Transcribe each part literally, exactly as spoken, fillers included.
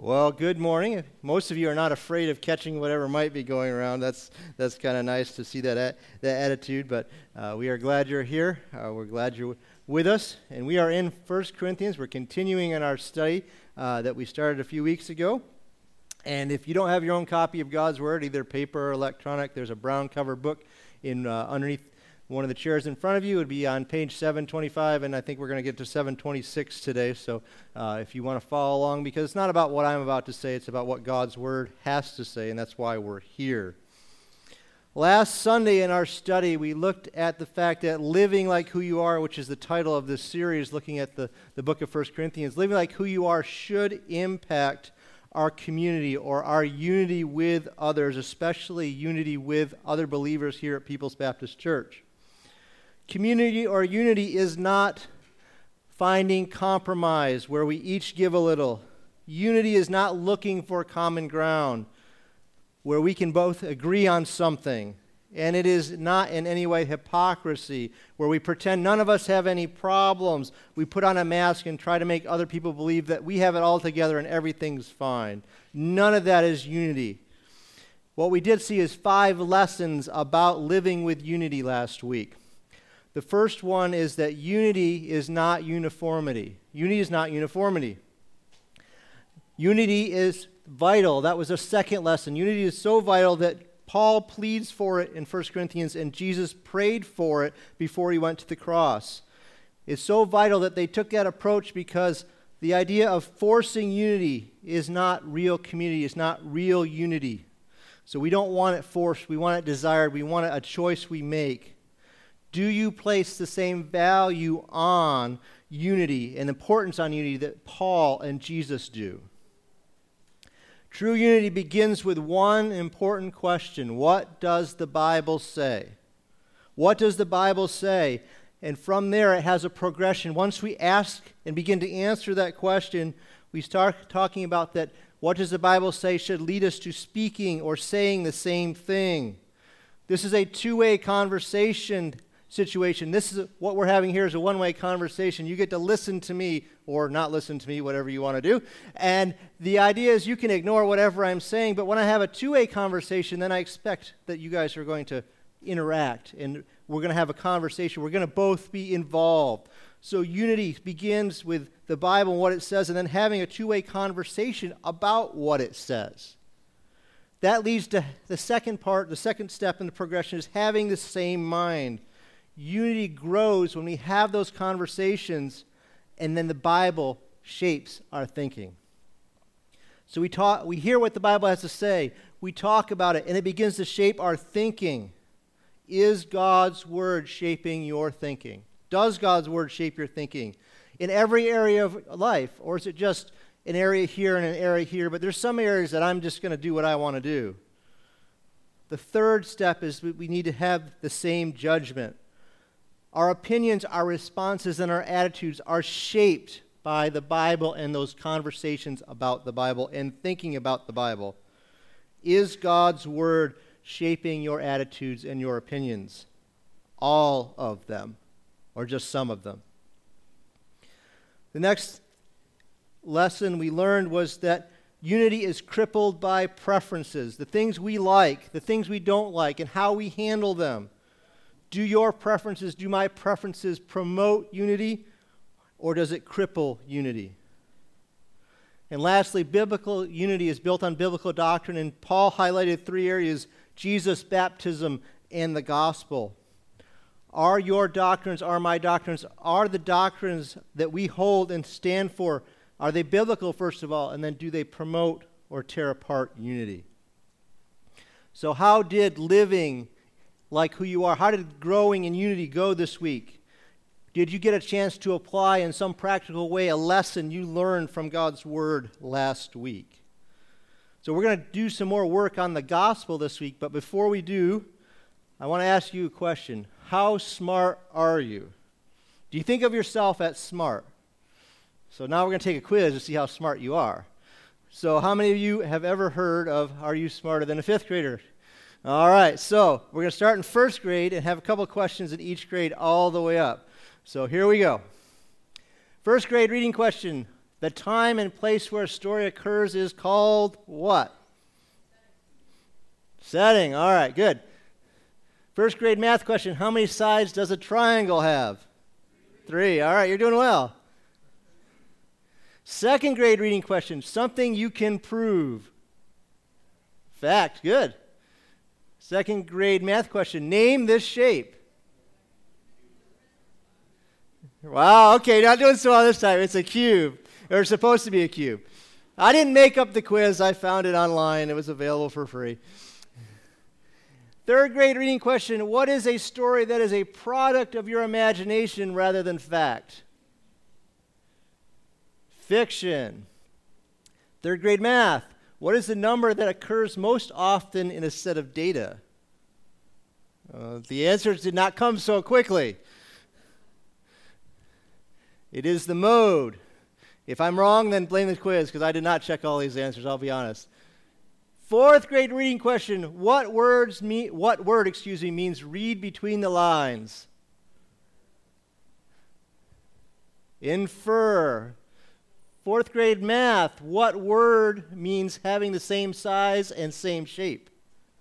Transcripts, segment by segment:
Well, good morning. Most of you are not afraid of catching whatever might be going around. That's that's kind of nice to see that a, that attitude. But uh, we are glad you're here. Uh, we're glad you're w- with us. And we are in First Corinthians. We're continuing in our study uh, that we started a few weeks ago. And if you don't have your own copy of God's Word, either paper or electronic, there's a brown cover book in uh, underneath one of the chairs in front of you. It would be on page seven twenty-five, and I think we're going to get to seven twenty-six today. So uh, if you want to follow along, because it's not about what I'm about to say, it's about what God's Word has to say, and that's why we're here. Last Sunday in our study, we looked at the fact that living like who you are, which is the title of this series, looking at the, the book of First Corinthians, living like who you are should impact our community or our unity with others, especially unity with other believers here at People's Baptist Church. Community or unity is not finding compromise where we each give a little. Unity is not looking for common ground where we can both agree on something. And it is not in any way hypocrisy where we pretend none of us have any problems. We put on a mask and try to make other people believe that we have it all together and everything's fine. None of that is unity. What we did see is five lessons about living with unity last week. The first one is that unity is not uniformity. Unity is not uniformity. Unity is vital. That was a second lesson. Unity is so vital that Paul pleads for it in First Corinthians, and Jesus prayed for it before he went to the cross. It's so vital that they took that approach because the idea of forcing unity is not real community. It's not real unity. So we don't want it forced. We want it desired. We want it a choice we make. Do you place the same value on unity and importance on unity that Paul and Jesus do? True unity begins with one important question. What does the Bible say? What does the Bible say? And from there it has a progression. Once we ask and begin to answer that question, we start talking about that what does the Bible say should lead us to speaking or saying the same thing. This is a two-way conversation situation. This is what we're having here is a one-way conversation. You get to listen to me or not listen to me, whatever you want to do. And the idea is you can ignore whatever I'm saying, but when I have a two-way conversation, then I expect that you guys are going to interact and we're going to have a conversation. We're going to both be involved. So unity begins with the Bible and what it says, and then having a two-way conversation about what it says. That leads to the second part, the second step in the progression is having the same mind. Unity grows when we have those conversations, and then the Bible shapes our thinking. So we talk, we hear what the Bible has to say, we talk about it, and it begins to shape our thinking. Is God's Word shaping your thinking? Does God's Word shape your thinking in every area of life, or is it just an area here and an area here? But there's some areas that I'm just going to do what I want to do. The third step is we need to have the same judgment. Our opinions, our responses, and our attitudes are shaped by the Bible and those conversations about the Bible and thinking about the Bible. Is God's Word shaping your attitudes and your opinions? All of them, or just some of them? The next lesson we learned was that unity is crippled by preferences, the things we like, the things we don't like, and how we handle them. Do your preferences, do my preferences promote unity, or does it cripple unity? And lastly, biblical unity is built on biblical doctrine, and Paul highlighted three areas: Jesus, baptism, and the gospel. Are your doctrines, are my doctrines, are the doctrines that we hold and stand for, are they biblical, first of all, and then do they promote or tear apart unity? So how did living like who you are, how did growing in unity go this week? Did you get a chance to apply in some practical way a lesson you learned from God's Word last week? So we're going to do some more work on the gospel this week, but before we do, I want to ask you a question. How smart are you? Do you think of yourself as smart? So now we're going to take a quiz to see how smart you are. So how many of you have ever heard of Are You Smarter Than a Fifth Grader? All right, so we're going to start in first grade and have a couple of questions in each grade all the way up. So here we go. First grade reading question. The time and place where a story occurs is called what? Setting. All right, good. First grade math question. How many sides does a triangle have? Three. All right, you're doing well. Second grade reading question. Something you can prove. Fact. Good. Second grade math question. Name this shape. Wow, okay, not doing so well this time. It's a cube. Or it's supposed to be a cube. I didn't make up the quiz. I found it online. It was available for free. Third grade reading question. What is a story that is a product of your imagination rather than fact? Fiction. Third grade math. What is the number that occurs most often in a set of data? Uh, the answers did not come so quickly. It is the mode. If I'm wrong, then blame the quiz, because I did not check all these answers, I'll be honest. Fourth grade reading question. What words mean, what word, excuse me, means read between the lines? Infer. Fourth grade math. What word means having the same size and same shape?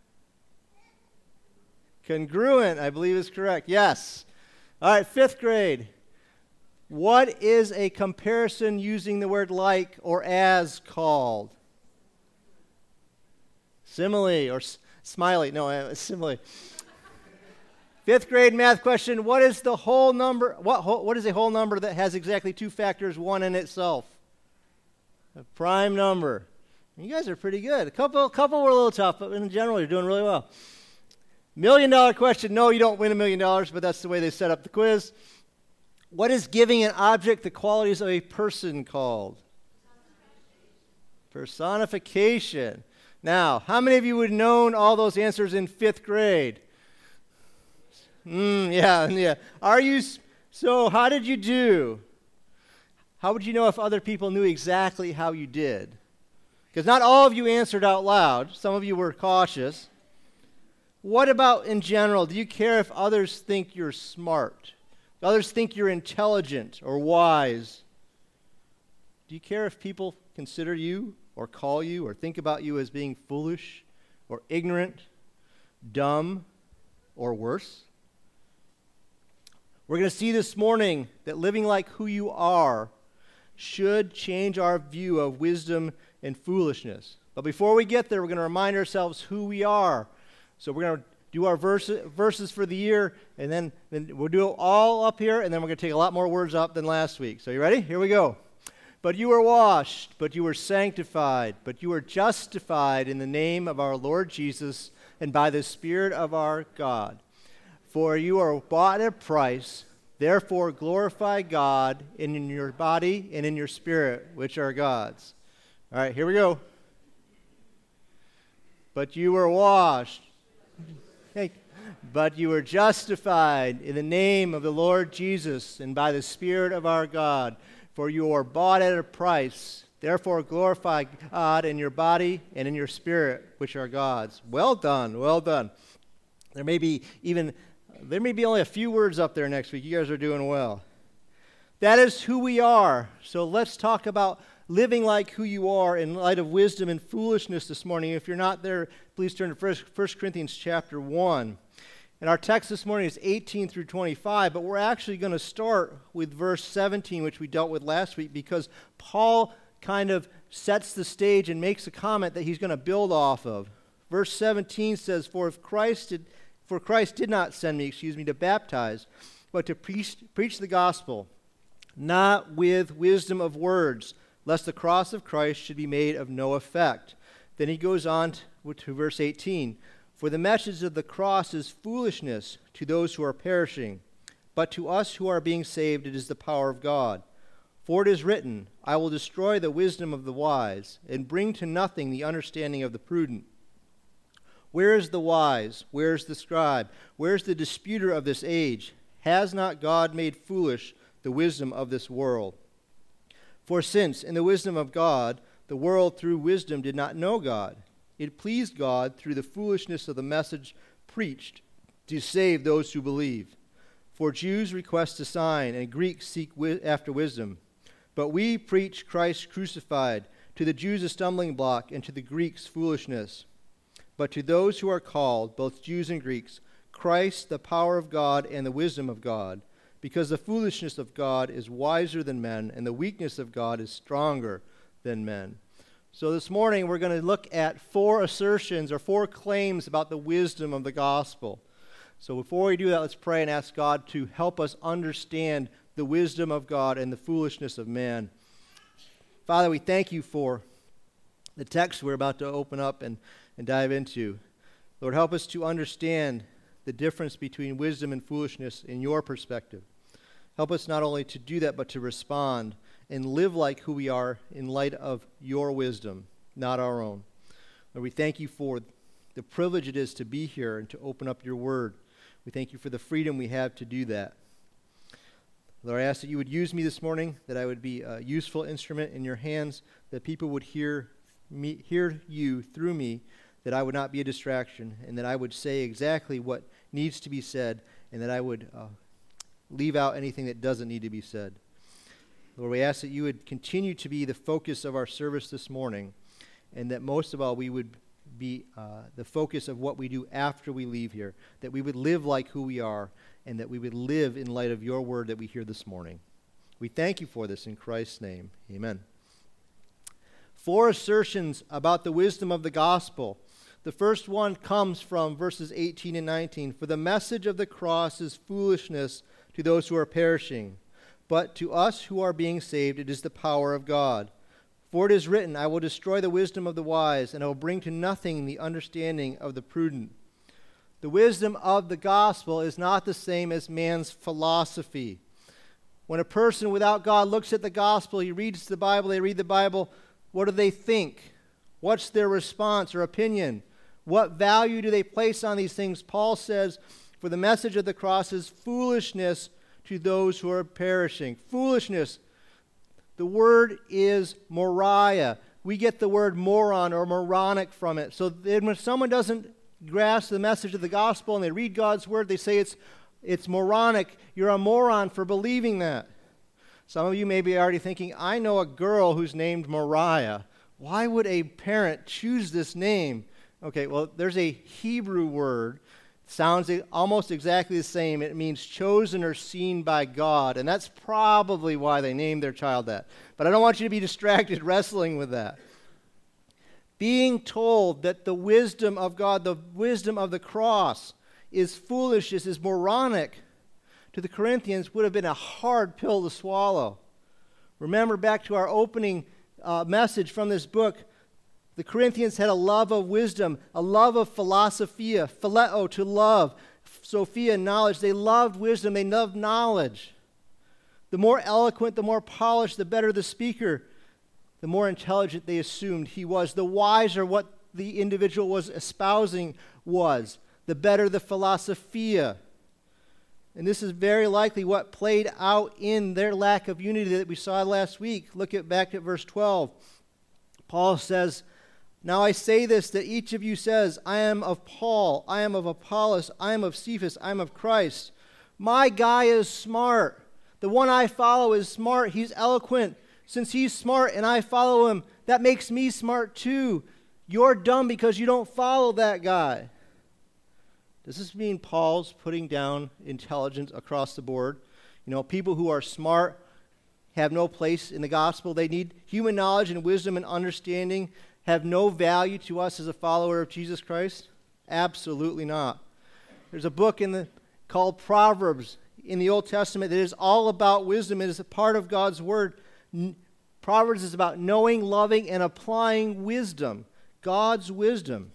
Congruent, I believe is correct. Yes. All right, fifth grade. What is a comparison using the word like or as called? Simile or s- smiley. No, uh, simile. Fifth grade math question. What is the whole number? What, whole, what is a whole number that has exactly two factors, one in itself? A prime number. You guys are pretty good. A couple, couple were a little tough, but in general, you're doing really well. Million dollar question. No, you don't win a million dollars, but that's the way they set up the quiz. What is giving an object the qualities of a person called? Personification. Now, how many of you would have known all those answers in fifth grade? Mm, yeah, yeah. Are you, so how did you do? How would you know if other people knew exactly how you did? Because not all of you answered out loud. Some of you were cautious. What about in general? Do you care if others think you're smart? Do others think you're intelligent or wise? Do you care if people consider you or call you or think about you as being foolish or ignorant, dumb, or worse? We're going to see this morning that living like who you are should change our view of wisdom and foolishness. But before we get there, we're going to remind ourselves who we are. So we're going to do our verse, verses for the year, and then, then we'll do it all up here, and then we're going to take a lot more words up than last week. So you ready? Here we go. But you were washed, but you were sanctified, but you were justified in the name of our Lord Jesus and by the Spirit of our God. For you are bought at a price, therefore glorify God in your body and in your spirit, which are God's. All right, here we go. But you were washed. Hey. But you were justified in the name of the Lord Jesus and by the Spirit of our God. For you are bought at a price. Therefore glorify God in your body and in your spirit, which are God's. Well done, well done. There may be even, there may be only a few words up there next week. You guys are doing well. That is who we are. So let's talk about living like who you are in light of wisdom and foolishness this morning. If you're not there, please turn to First Corinthians chapter one. And our text this morning is eighteen through twenty-five, but we're actually going to start with verse seventeen, which we dealt with last week, because Paul kind of sets the stage and makes a comment that he's going to build off of. Verse seventeen says, For if Christ did, for Christ did not send me, excuse me, to baptize, but to preach, preach the gospel, not with wisdom of words, lest the cross of Christ should be made of no effect. Then he goes on to, to verse eighteen. For the message of the cross is foolishness to those who are perishing, but to us who are being saved it is the power of God. For it is written, I will destroy the wisdom of the wise, and bring to nothing the understanding of the prudent. Where is the wise? Where is the scribe? Where is the disputer of this age? Has not God made foolish the wisdom of this world? For since, in the wisdom of God, the world through wisdom did not know God, it pleased God through the foolishness of the message preached to save those who believe. For Jews request a sign, and Greeks seek wi- after wisdom. But we preach Christ crucified, to the Jews a stumbling block, and to the Greeks foolishness. But to those who are called, both Jews and Greeks, Christ, the power of God and the wisdom of God, because the foolishness of God is wiser than men, and the weakness of God is stronger than men. So this morning we're going to look at four assertions or four claims about the wisdom of the gospel. So before we do that, let's pray and ask God to help us understand the wisdom of God and the foolishness of man. Father, we thank you for the text we're about to open up and, and dive into. Lord, help us to understand the difference between wisdom and foolishness in your perspective. Help us not only to do that, but to respond and live like who we are in light of your wisdom, not our own. Lord, we thank you for the privilege it is to be here and to open up your word. We thank you for the freedom we have to do that. Lord, I ask that you would use me this morning, that I would be a useful instrument in your hands, that people would hear me, hear you through me, that I would not be a distraction, and that I would say exactly what needs to be said, and that I would uh, leave out anything that doesn't need to be said. Lord, we ask that you would continue to be the focus of our service this morning, and that most of all we would be uh, the focus of what we do after we leave here, that we would live like who we are, and that we would live in light of your word that we hear this morning. We thank you for this in Christ's name. Amen. Four assertions about the wisdom of the gospel. The first one comes from verses eighteen and nineteen. For the message of the cross is foolishness to those who are perishing, but to us who are being saved it is the power of God. For it is written, I will destroy the wisdom of the wise, and I will bring to nothing the understanding of the prudent. The wisdom of the gospel is not the same as man's philosophy. When a person without God looks at the gospel, he reads the Bible, they read the Bible, what do they think? What's their response or opinion? What value do they place on these things? Paul says, for the message of the cross is foolishness to those who are perishing. Foolishness. The word is moria. We get the word moron or moronic from it. So then when someone doesn't grasp the message of the gospel and they read God's word, they say it's it's moronic. You're a moron for believing that. Some of you may be already thinking, I know a girl who's named Moriah. Why would a parent choose this name? Okay, well, there's a Hebrew word. It sounds almost exactly the same. It means chosen or seen by God, and that's probably why they named their child that. But I don't want you to be distracted wrestling with that. Being told that the wisdom of God, the wisdom of the cross, is foolishness, is moronic to the Corinthians would have been a hard pill to swallow. Remember back to our opening uh, message from this book, the Corinthians had a love of wisdom, a love of philosophia, phileo, to love, Sophia, knowledge. They loved wisdom, they loved knowledge. The more eloquent, the more polished, the better the speaker, the more intelligent they assumed he was. The wiser what the individual was espousing was, the better the philosophia. And this is very likely what played out in their lack of unity that we saw last week. Look at back at verse twelve. Paul says, now I say this, that each of you says, I am of Paul, I am of Apollos, I am of Cephas, I am of Christ. My guy is smart. The one I follow is smart. He's eloquent. Since he's smart and I follow him, that makes me smart too. You're dumb because you don't follow that guy. Does this mean Paul's putting down intelligence across the board? You know, people who are smart have no place in the gospel. They need human knowledge and wisdom and understanding, have no value to us as a follower of Jesus Christ? Absolutely not. There's a book in the called Proverbs in the Old Testament that is all about wisdom. It is a part of God's word. Proverbs is about knowing, loving, and applying wisdom, God's wisdom.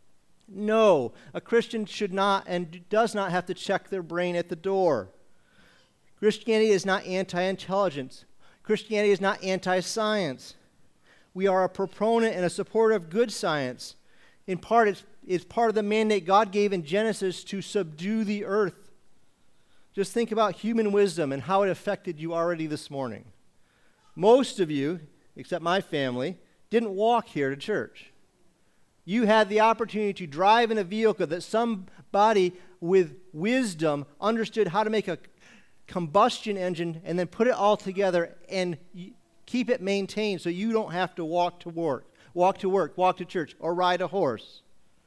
No, a Christian should not and does not have to check their brain at the door. Christianity is not anti-intelligence. Christianity is not anti-science. We are a proponent and a supporter of good science. In part, it's, it's part of the mandate God gave in Genesis to subdue the earth. Just think about human wisdom and how it affected you already this morning. Most of you, except my family, didn't walk here to church. You had the opportunity to drive in a vehicle that somebody with wisdom understood how to make a combustion engine and then put it all together and Keep it maintained so you don't have to walk to work, walk to work, walk to church, or ride a horse.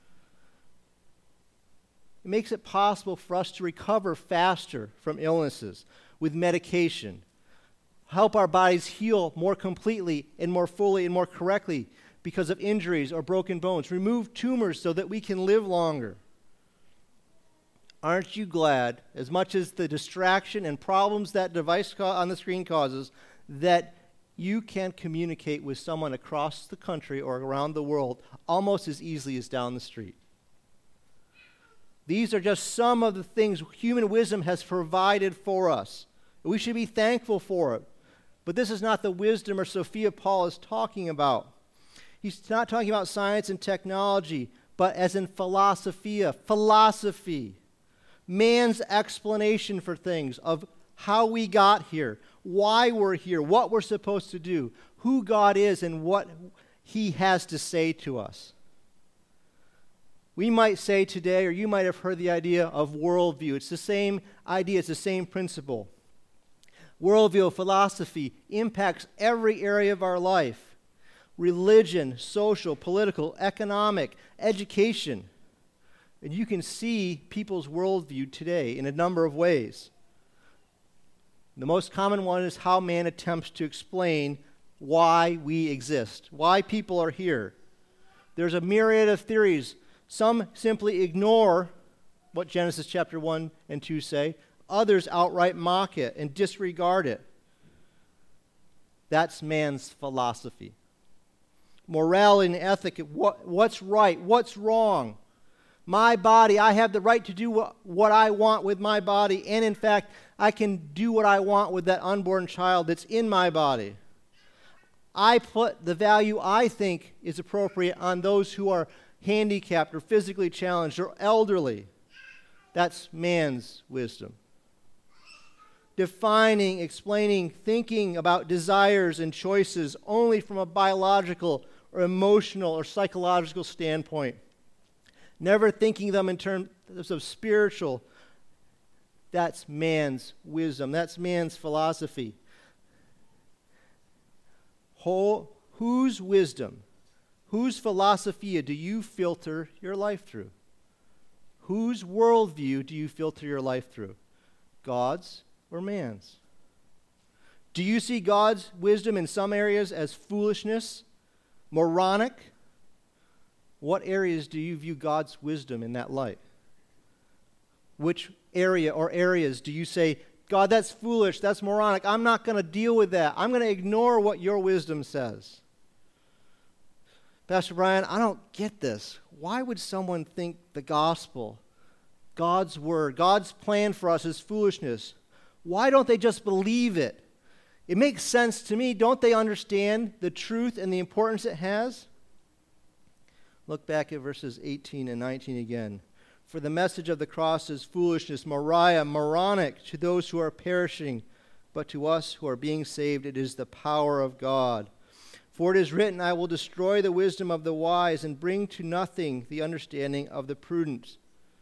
It makes it possible for us to recover faster from illnesses with medication, help our bodies heal more completely and more fully and more correctly because of injuries or broken bones, remove tumors so that we can live longer. Aren't you glad, as much as the distraction and problems that device on the screen causes, that you can communicate with someone across the country or around the world almost as easily as down the street? These are just some of the things human wisdom has provided for us. We should be thankful for it. But this is not the wisdom or Sophia Paul is talking about. He's not talking about science and technology, but as in philosophia, philosophy. Man's explanation for things, of how we got here, why we're here, what we're supposed to do, who God is, and what he has to say to us. We might say today, or you might have heard the idea of worldview. It's the same idea, it's the same principle. Worldview, philosophy, impacts every area of our life. Religion, social, political, economic, education. And you can see people's worldview today in a number of ways. The most common one is how man attempts to explain why we exist, why people are here. There's a myriad of theories. Some simply ignore what Genesis chapter one and two say. Others outright mock it and disregard it. That's man's philosophy. Morality and ethic, what, what's right, what's wrong. My body, I have the right to do what, what I want with my body, and in fact, I can do what I want with that unborn child that's in my body. I put the value I think is appropriate on those who are handicapped or physically challenged or elderly. That's man's wisdom. Defining, explaining, thinking about desires and choices only from a biological or emotional or psychological standpoint. Never thinking them in terms of spiritual. That's man's wisdom. That's man's philosophy. Whole, whose wisdom, whose philosophia do you filter your life through? Whose worldview do you filter your life through? God's or man's? Do you see God's wisdom in some areas as foolishness, moronic? What areas do you view God's wisdom in that light? Which area or areas do you say, God, that's foolish, that's moronic, I'm not going to deal with that. I'm going to ignore what your wisdom says. Pastor Brian, I don't get this. Why would someone think the gospel, God's word, God's plan for us is foolishness? Why don't they just believe it? It makes sense to me. Don't they understand the truth and the importance it has? Look back at verses eighteen and nineteen again. For the message of the cross is foolishness, Moriah, moronic to those who are perishing, but to us who are being saved it is the power of God. For it is written, I will destroy the wisdom of the wise and bring to nothing the understanding of the prudent.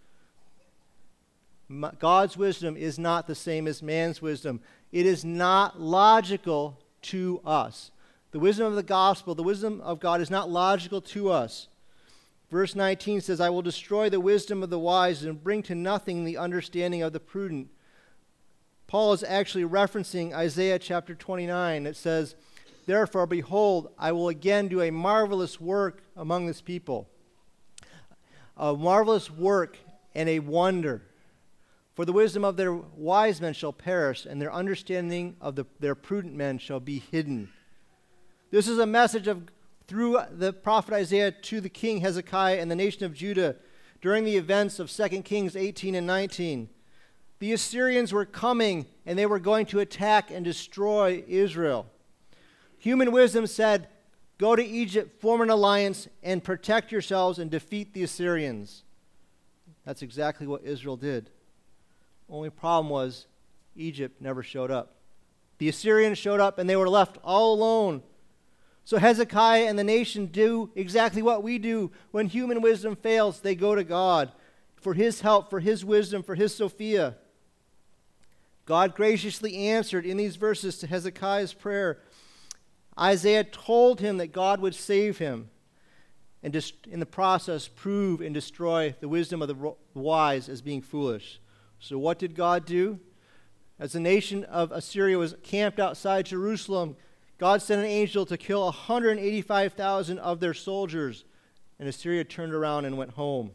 God's wisdom is not the same as man's wisdom. It is not logical to us. The wisdom of the gospel, the wisdom of God is not logical to us. Verse nineteen says, I will destroy the wisdom of the wise and bring to nothing the understanding of the prudent. Paul is actually referencing Isaiah chapter twenty-nine. It says, therefore, behold, I will again do a marvelous work among this people. A marvelous work and a wonder. For the wisdom of their wise men shall perish, and their understanding of the, their prudent men shall be hidden. This is a message of through the prophet Isaiah to the king Hezekiah and the nation of Judah during the events of Second Kings eighteen and nineteen. The Assyrians were coming, and they were going to attack and destroy Israel. Human wisdom said, go to Egypt, form an alliance, and protect yourselves and defeat the Assyrians. That's exactly what Israel did. Only problem was Egypt never showed up. The Assyrians showed up, and they were left all alone. So Hezekiah and the nation do exactly what we do. When human wisdom fails, they go to God for his help, for his wisdom, for his Sophia. God graciously answered in these verses to Hezekiah's prayer. Isaiah told him that God would save him and just in the process prove and destroy the wisdom of the wise as being foolish. So what did God do? As the nation of Assyria was camped outside Jerusalem, God sent an angel to kill one hundred eighty-five thousand of their soldiers, and Assyria turned around and went home.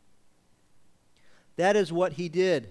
That is what he did.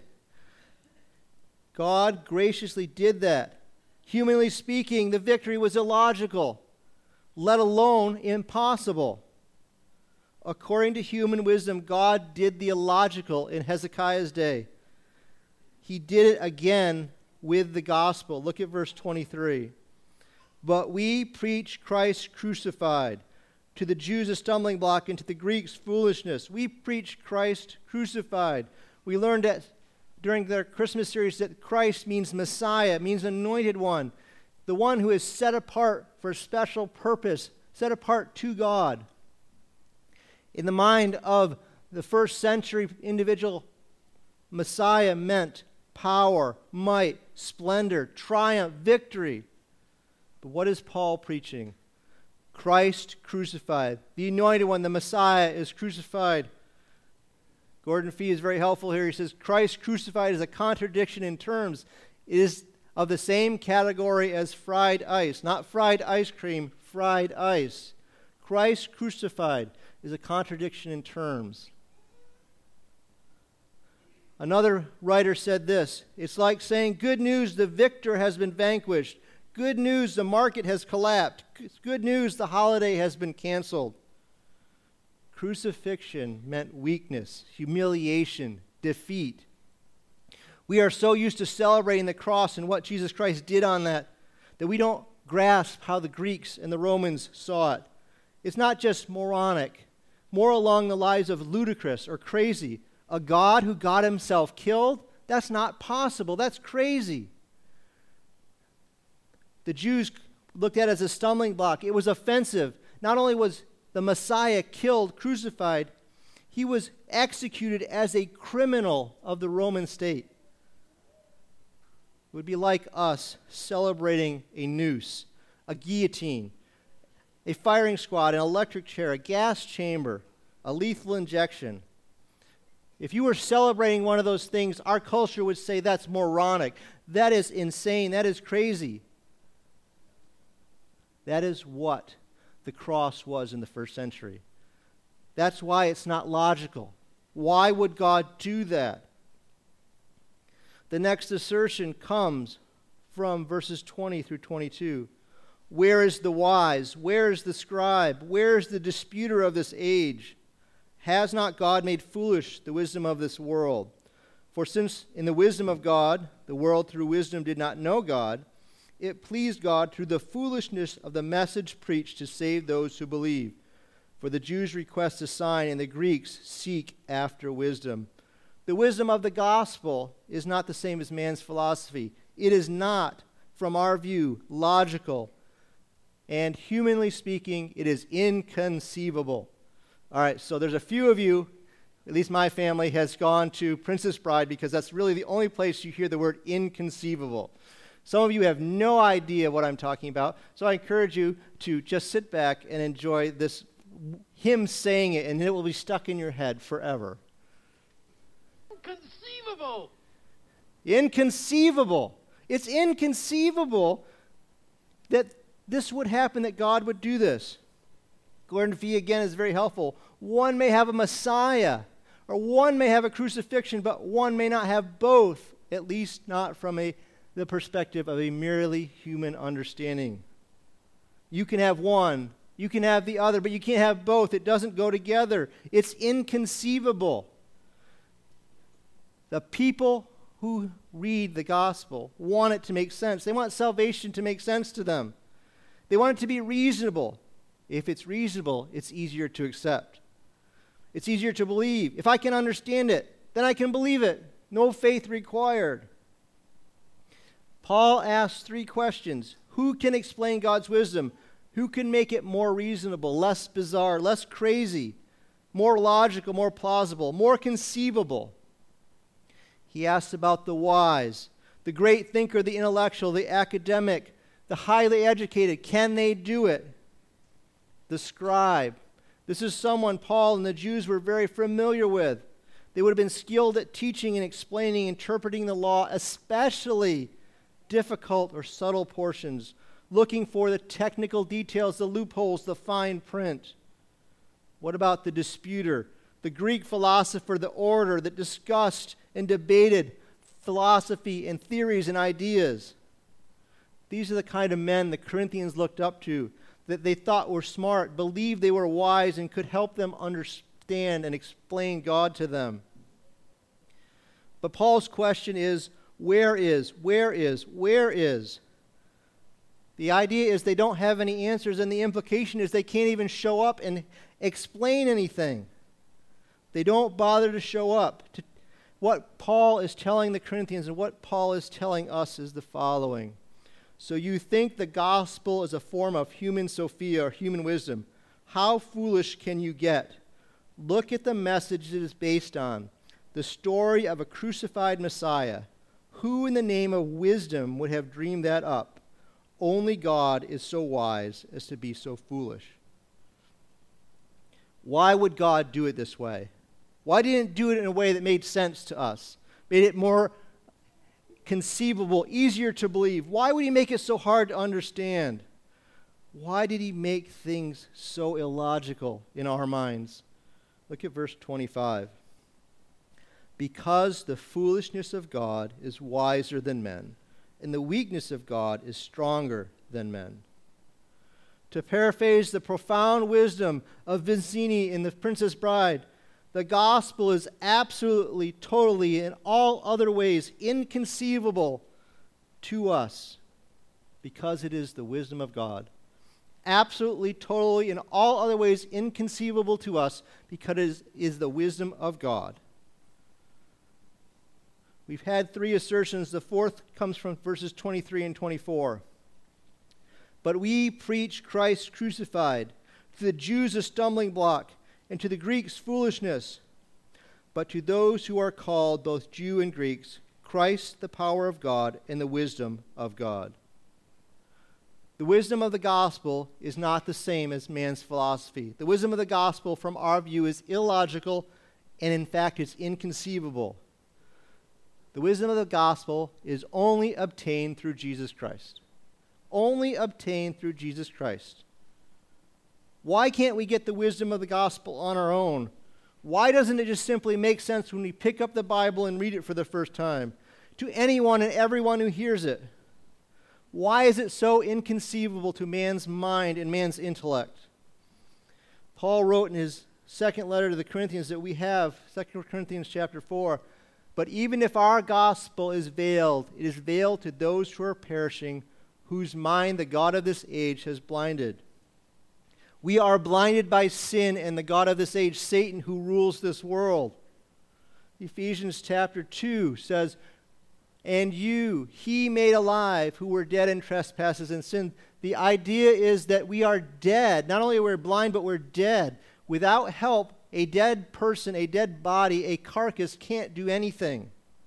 God graciously did that. Humanly speaking, the victory was illogical, let alone impossible. According to human wisdom, God did the illogical in Hezekiah's day. He did it again with the gospel. Look at verse twenty-three. But we preach Christ crucified, to the Jews a stumbling block, and to the Greeks foolishness. We preach Christ crucified. We learned that during the Christmas series that Christ means Messiah, means anointed one, the one who is set apart for a special purpose, set apart to God. In the mind of the first century individual, Messiah meant power, might, splendor, triumph, victory. But what is Paul preaching? Christ crucified. The anointed one, the Messiah, is crucified. Gordon Fee is very helpful here. He says, Christ crucified is a contradiction in terms. It is of the same category as fried ice. Not fried ice cream, fried ice. Christ crucified is a contradiction in terms. Another writer said this, it's like saying, good news, the victor has been vanquished. Good news, the market has collapsed. Good news, the holiday has been canceled. Crucifixion meant weakness, humiliation, defeat. We are so used to celebrating the cross and what Jesus Christ did on that, that we don't grasp how the Greeks and the Romans saw it. It's not just moronic, more along the lines of ludicrous or crazy. A God who got himself killed? That's not possible. That's crazy. The Jews looked at it as a stumbling block. It was offensive. Not only was the Messiah killed, crucified, he was executed as a criminal of the Roman state. It would be like us celebrating a noose, a guillotine, a firing squad, an electric chair, a gas chamber, a lethal injection. If you were celebrating one of those things, our culture would say that's moronic. That is insane. That is crazy. That is what the cross was in the first century. That's why it's not logical. Why would God do that? The next assertion comes from verses twenty through twenty-two. Where is the wise? Where is the scribe? Where is the disputer of this age? Has not God made foolish the wisdom of this world? For since in the wisdom of God, the world through wisdom did not know God, it pleased God through the foolishness of the message preached to save those who believe. For the Jews request a sign, and the Greeks seek after wisdom. The wisdom of the gospel is not the same as man's philosophy. It is not, from our view, logical. And humanly speaking, it is inconceivable. All right, so there's a few of you, at least my family, has gone to Princess Bride because that's really the only place you hear the word inconceivable. Some of you have no idea what I'm talking about, so I encourage you to just sit back and enjoy this, him saying it, and it will be stuck in your head forever. Inconceivable! Inconceivable. It's inconceivable that this would happen, that God would do this. Gordon Fee, again, is very helpful. One may have a Messiah, or one may have a crucifixion, but one may not have both, at least not from a, the perspective of a merely human understanding. You can have one, you can have the other, but you can't have both. It doesn't go together. It's inconceivable. The people who read the gospel want it to make sense. They want salvation to make sense to them. They want it to be reasonable. If it's reasonable, it's easier to accept. It's easier to believe. If I can understand it, then I can believe it. No faith required. Paul asks three questions. Who can explain God's wisdom? Who can make it more reasonable, less bizarre, less crazy, more logical, more plausible, more conceivable? He asks about the wise, the great thinker, the intellectual, the academic, The highly educated, can they do it? The scribe. This is someone Paul and the Jews were very familiar with. They would have been skilled at teaching and explaining, interpreting the law, especially difficult or subtle portions, looking for the technical details, the loopholes, the fine print. What about the disputer, the Greek philosopher, the orator that discussed and debated philosophy and theories and ideas? These are the kind of men the Corinthians looked up to, that they thought were smart, believed they were wise, and could help them understand and explain God to them. But Paul's question is, where is, where is, where is? The idea is they don't have any answers, and the implication is they can't even show up and explain anything. They don't bother to show up. To, what Paul is telling the Corinthians and what Paul is telling us is the following. So you think the gospel is a form of human Sophia or human wisdom. How foolish can you get? Look at the message it is based on. The story of a crucified Messiah. Who in the name of wisdom would have dreamed that up? Only God is so wise as to be so foolish. Why would God do it this way? Why didn't he do it in a way that made sense to us? Made it more conceivable, easier to believe? Why would he make it so hard to understand? Why did he make things so illogical in our minds? Look at verse twenty-five. Because the foolishness of God is wiser than men, and the weakness of God is stronger than men. To paraphrase the profound wisdom of Vizzini in The Princess Bride, the gospel is absolutely, totally, in all other ways inconceivable to us because it is the wisdom of God. Absolutely, totally, in all other ways inconceivable to us because it is, is the wisdom of God. We've had three assertions. The fourth comes from verses twenty-three and twenty-four. But we preach Christ crucified, to the Jews a stumbling block, and to the Greeks foolishness. But to those who are called, both Jew and Greeks, Christ the power of God and the wisdom of God. The wisdom of the gospel is not the same as man's philosophy. The wisdom of the gospel, from our view, is illogical, and in fact, it's inconceivable. The wisdom of the gospel is only obtained through Jesus Christ. Only obtained through Jesus Christ. Why can't we get the wisdom of the gospel on our own? Why doesn't it just simply make sense when we pick up the Bible and read it for the first time? To anyone and everyone who hears it. Why is it so inconceivable to man's mind and man's intellect? Paul wrote in his second letter to the Corinthians that we have, Second Corinthians chapter four, but even if our gospel is veiled, it is veiled to those who are perishing, whose mind the God of this age has blinded. We are blinded by sin and the God of this age, Satan, who rules this world. Ephesians chapter two says, and you, he made alive, who were dead in trespasses and sin. The idea is that we are dead. Not only are we blind, but we're dead. Without help, a dead person, a dead body, a carcass can't do anything.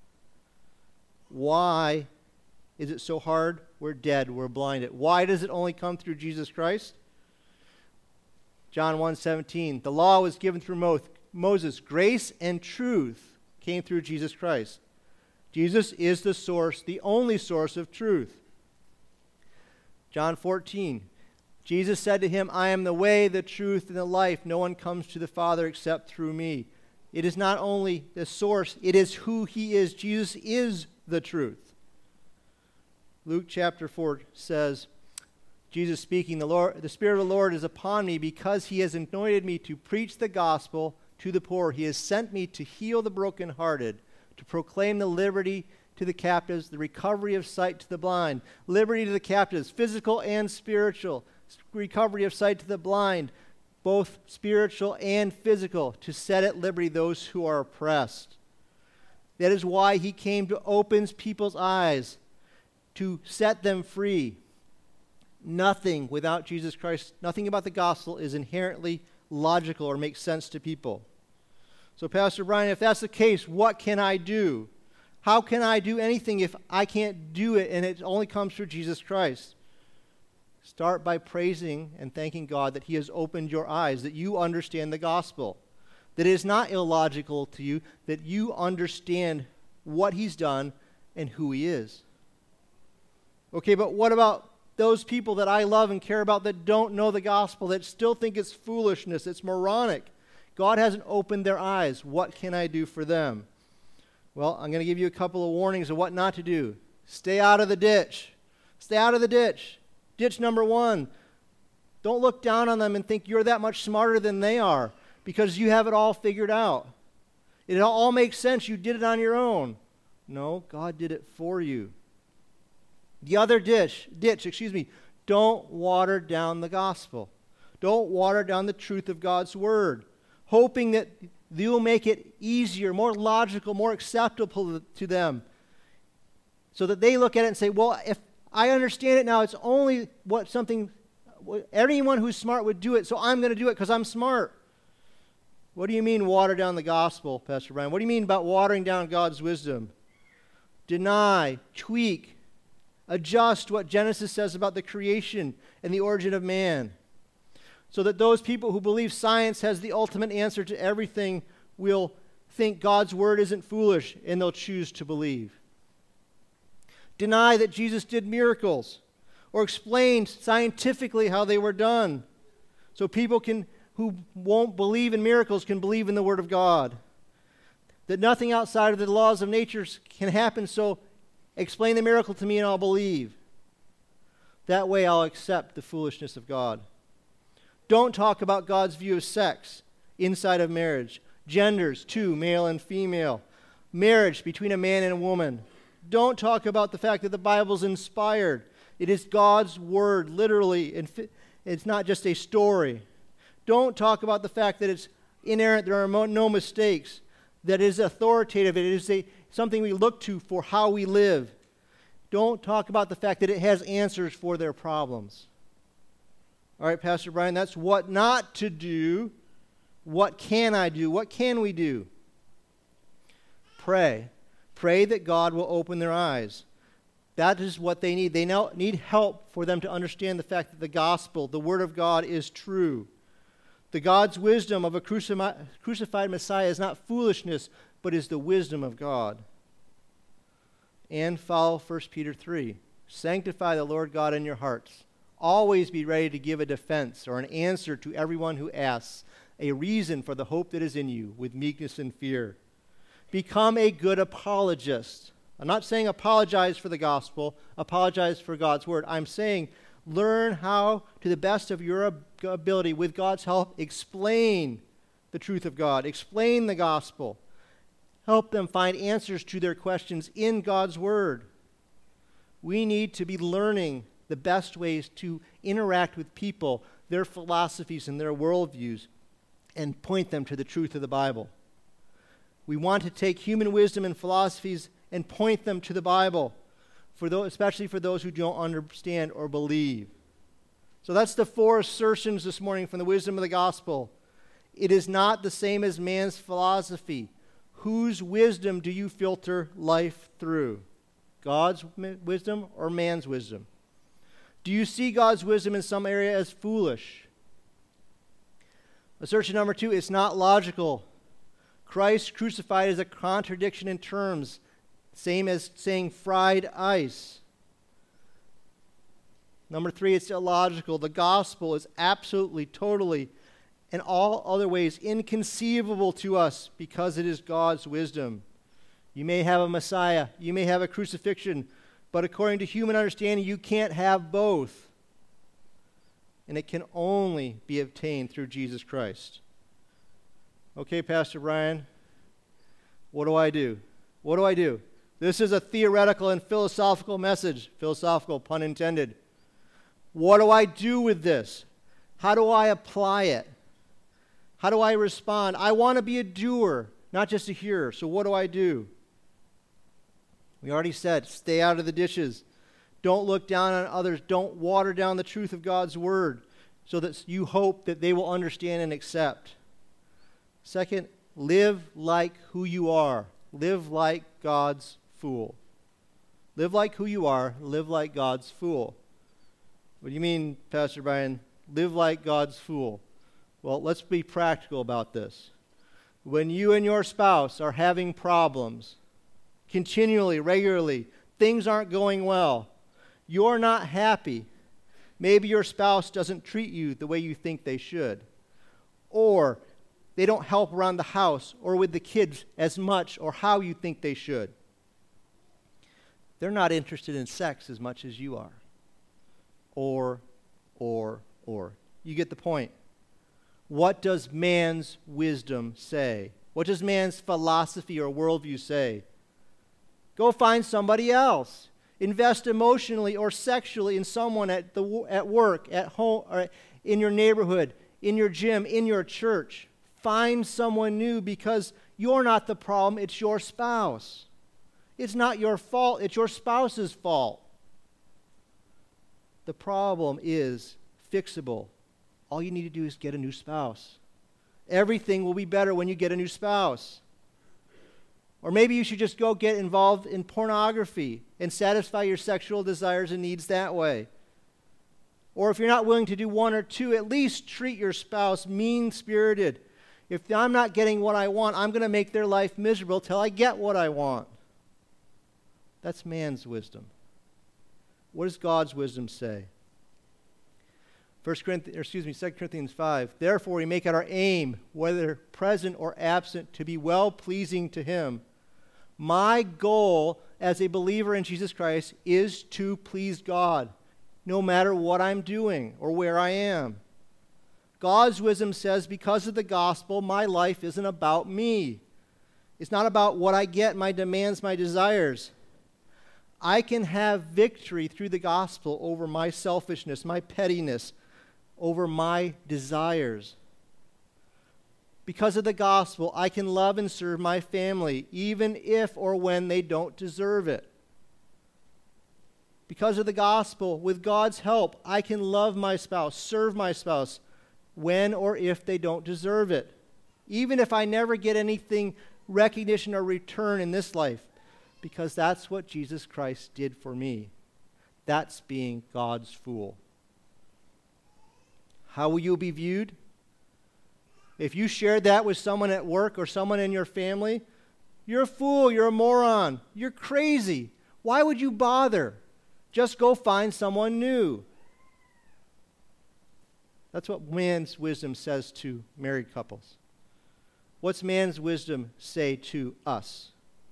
Why is it so hard? We're dead, we're blinded. Why does it only come through Jesus Christ? John one seventeen, the law was given through Mo- Moses. Grace and truth came through Jesus Christ. Jesus is the source, the only source of truth. John fourteen, Jesus said to him, I am the way, the truth, and the life. No one comes to the Father except through me. It is not only the source, it is who he is. Jesus is the truth. Luke chapter four says, Jesus speaking, the Lord, the Spirit of the Lord is upon me because he has anointed me to preach the gospel to the poor. He has sent me to heal the brokenhearted, to proclaim the liberty to the captives, the recovery of sight to the blind, liberty to the captives, physical and spiritual, recovery of sight to the blind, both spiritual and physical, to set at liberty those who are oppressed. That is why he came to open people's eyes, to set them free. Nothing without Jesus Christ, nothing about the gospel is inherently logical or makes sense to people. So, Pastor Brian, if that's the case, what can I do? How can I do anything if I can't do it and it only comes through Jesus Christ? Start by praising and thanking God that he has opened your eyes, that you understand the gospel, that it is not illogical to you, that you understand what he's done and who he is. Okay, but what about those people that I love and care about that don't know the gospel, that still think it's foolishness, it's moronic? God hasn't opened their eyes. What can I do for them? Well, I'm going to give you a couple of warnings of what not to do. Stay out of the ditch. Stay out of the ditch. Ditch number one. Don't look down on them and think you're that much smarter than they are because you have it all figured out. It all makes sense. You did it on your own. No, God did it for you. The other ditch, ditch, excuse me, don't water down the gospel. Don't water down the truth of God's word, hoping that you'll make it easier, more logical, more acceptable to them, so that they look at it and say, well, if I understand it now, it's only what something, anyone who's smart would do it, so I'm going to do it because I'm smart. What do you mean water down the gospel, Pastor Brian? What do you mean about watering down God's wisdom? Deny, tweak, adjust what Genesis says about the creation and the origin of man, so that those people who believe science has the ultimate answer to everything will think God's word isn't foolish and they'll choose to believe. Deny that Jesus did miracles or explained scientifically how they were done, so people can who won't believe in miracles can believe in the word of God. That nothing outside of the laws of nature can happen, so explain the miracle to me and I'll believe. That way I'll accept the foolishness of God. Don't talk about God's view of sex inside of marriage. Genders, too, male and female. Marriage between a man and a woman. Don't talk about the fact that the Bible's inspired. It is God's word, literally, and it's not just a story. Don't talk about the fact that it's inerrant, there are no mistakes, that it is authoritative, it is a, something we look to for how we live. Don't talk about the fact that it has answers for their problems. All right, Pastor Brian, that's what not to do. What can I do? What can we do? Pray. Pray that God will open their eyes. That is what they need. They now need help for them to understand the fact that the gospel, the word of God, is true. The God's wisdom of a cruci- crucified Messiah is not foolishness, but is the wisdom of God. And follow First Peter three. Sanctify the Lord God in your hearts. Always be ready to give a defense or an answer to everyone who asks, a reason for the hope that is in you with meekness and fear. Become a good apologist. I'm not saying apologize for the gospel, apologize for God's word. I'm saying learn how, to the best of your ability, with God's help, explain the truth of God, explain the gospel. Help them find answers to their questions in God's word. We need to be learning the best ways to interact with people, their philosophies and their worldviews, and point them to the truth of the Bible. We want to take human wisdom and philosophies and point them to the Bible, for those, especially for those who don't understand or believe. So that's the four assertions this morning from the wisdom of the gospel. It is not the same as man's philosophy. Whose wisdom do you filter life through? God's wisdom or man's wisdom? Do you see God's wisdom in some area as foolish? Assertion number two, it's not logical. Christ crucified is a contradiction in terms, same as saying fried ice. Number three, it's illogical. The gospel is absolutely, totally, in all other ways inconceivable to us because it is God's wisdom. You may have a Messiah, you may have a crucifixion, but according to human understanding, you can't have both. And it can only be obtained through Jesus Christ. Okay, Pastor Brian, what do I do? What do I do? This is a theoretical and philosophical message. Philosophical, pun intended. What do I do with this? How do I apply it? How do I respond? I want to be a doer, not just a hearer. So what do I do? We already said, stay out of the ditches. Don't look down on others. Don't water down the truth of God's word so that you hope that they will understand and accept. Second, live like who you are. Live like God's fool. Live like who you are. Live like God's fool. What do you mean, Pastor Brian? Live like God's fool. Well, let's be practical about this. When you and your spouse are having problems, continually, regularly, things aren't going well, you're not happy. Maybe your spouse doesn't treat you the way you think they should. Or they don't help around the house or with the kids as much or how you think they should. They're not interested in sex as much as you are. Or, or, or. You get the point. What does man's wisdom say? What does man's philosophy or worldview say? Go find somebody else. Invest emotionally or sexually in someone at the at work, at home, or in your neighborhood, in your gym, in your church. Find someone new because you're not the problem, it's your spouse. It's not your fault, it's your spouse's fault. The problem is fixable. All you need to do is get a new spouse. Everything will be better when you get a new spouse. Or maybe you should just go get involved in pornography and satisfy your sexual desires and needs that way. Or if you're not willing to do one or two, at least treat your spouse mean-spirited. If I'm not getting what I want, I'm going to make their life miserable till I get what I want. That's man's wisdom. What does God's wisdom say? First Corinthians, or excuse me, Second Corinthians five. Therefore, we make it our aim, whether present or absent, to be well-pleasing to Him. My goal as a believer in Jesus Christ is to please God, no matter what I'm doing or where I am. God's wisdom says, because of the gospel, my life isn't about me. It's not about what I get, my demands, my desires. I can have victory through the gospel over my selfishness, my pettiness, over my desires. Because of the gospel, I can love and serve my family, even if or when they don't deserve it. Because of the gospel, with God's help, I can love my spouse, serve my spouse, when or if they don't deserve it. Even if I never get anything, recognition or return in this life, because that's what Jesus Christ did for me. That's being God's fool. How will you be viewed? If you shared that with someone at work or someone in your family, you're a fool, you're a moron, you're crazy. Why would you bother? Just go find someone new. That's what man's wisdom says to married couples. What's man's wisdom say to us?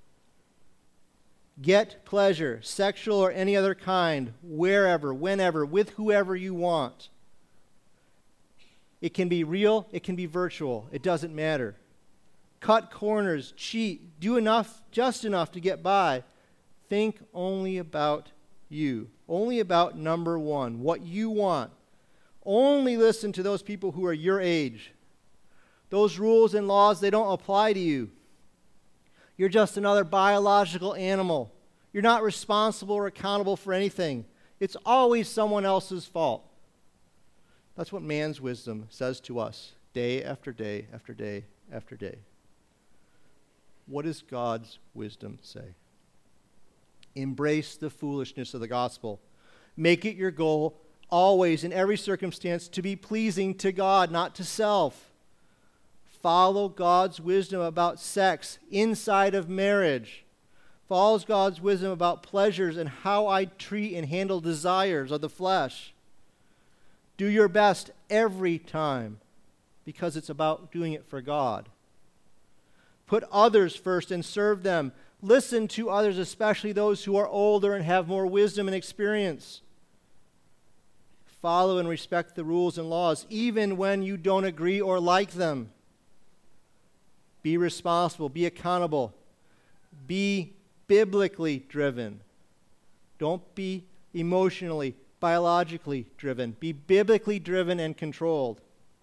Get pleasure, sexual or any other kind, wherever, whenever, with whoever you want. It can be real, it can be virtual. It doesn't matter. Cut corners, cheat, do enough, just enough to get by. Think only about you. Only about number one, what you want. Only listen to those people who are your age. Those rules and laws, they don't apply to you. You're just another biological animal. You're not responsible or accountable for anything. It's always someone else's fault. That's what man's wisdom says to us day after day after day after day. What does God's wisdom say? Embrace the foolishness of the gospel. Make it your goal, always, in every circumstance, to be pleasing to God, not to self. Follow God's wisdom about sex inside of marriage. Follow God's wisdom about pleasures and how I treat and handle desires of the flesh. Do your best every time because it's about doing it for God. Put others first and serve them. Listen to others, especially those who are older and have more wisdom and experience. Follow and respect the rules and laws, even when you don't agree or like them. Be responsible, be accountable, be biblically driven. Don't be emotionally, biologically driven. Be biblically driven and controlled.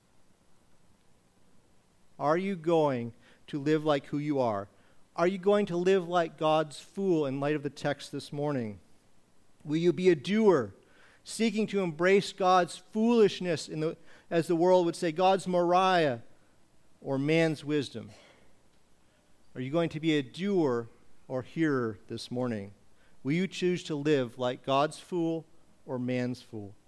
Are you going to live like who you are? Are you going to live like God's fool in light of the text this morning? Will you be a doer, seeking to embrace God's foolishness, in the, as the world would say, God's Moriah, or man's wisdom? Are you going to be a doer or hearer this morning? Will you choose to live like God's fool or man's fool?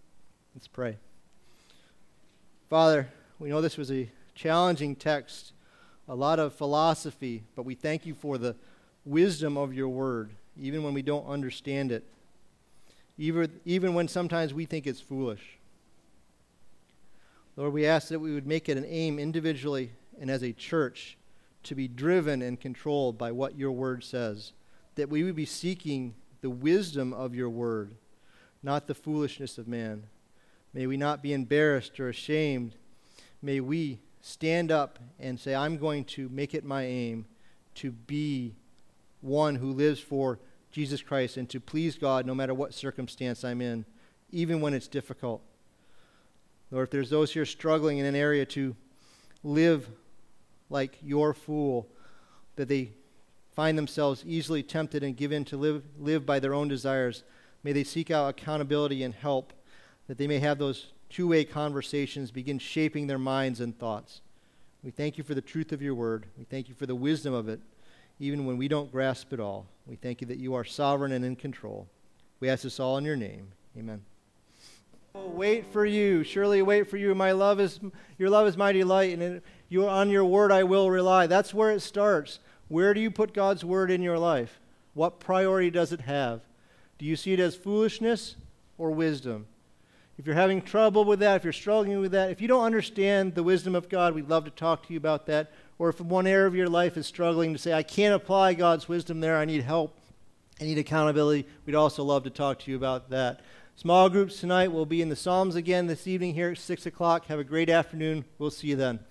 Let's pray. Father, we know this was a challenging text, a lot of philosophy, but we thank you for the wisdom of your word, even when we don't understand it, even, even when sometimes we think it's foolish. Lord, we ask that we would make it an aim individually and as a church to be driven and controlled by what your word says, that we would be seeking the wisdom of your word, not the foolishness of man. May we not be embarrassed or ashamed. May we stand up and say, I'm going to make it my aim to be one who lives for Jesus Christ and to please God no matter what circumstance I'm in, even when it's difficult. Lord, if there's those here struggling in an area to live like your fool, that they find themselves easily tempted and give in to live, live by their own desires, may they seek out accountability and help, that they may have those two-way conversations begin shaping their minds and thoughts. We thank you for the truth of your word. We thank you for the wisdom of it, even when we don't grasp it all. We thank you that you are sovereign and in control. We ask this all in your name. Amen. Oh, wait for you, surely wait for you. My love is your love is my delight, and you on your word I will rely. That's where it starts. Where do you put God's word in your life? What priority does it have? Do you see it as foolishness or wisdom? If you're having trouble with that, if you're struggling with that, if you don't understand the wisdom of God, we'd love to talk to you about that. Or if one area of your life is struggling to say, I can't apply God's wisdom there, I need help, I need accountability, we'd also love to talk to you about that. Small groups tonight will be in the Psalms again this evening here at six o'clock. Have a great afternoon. We'll see you then.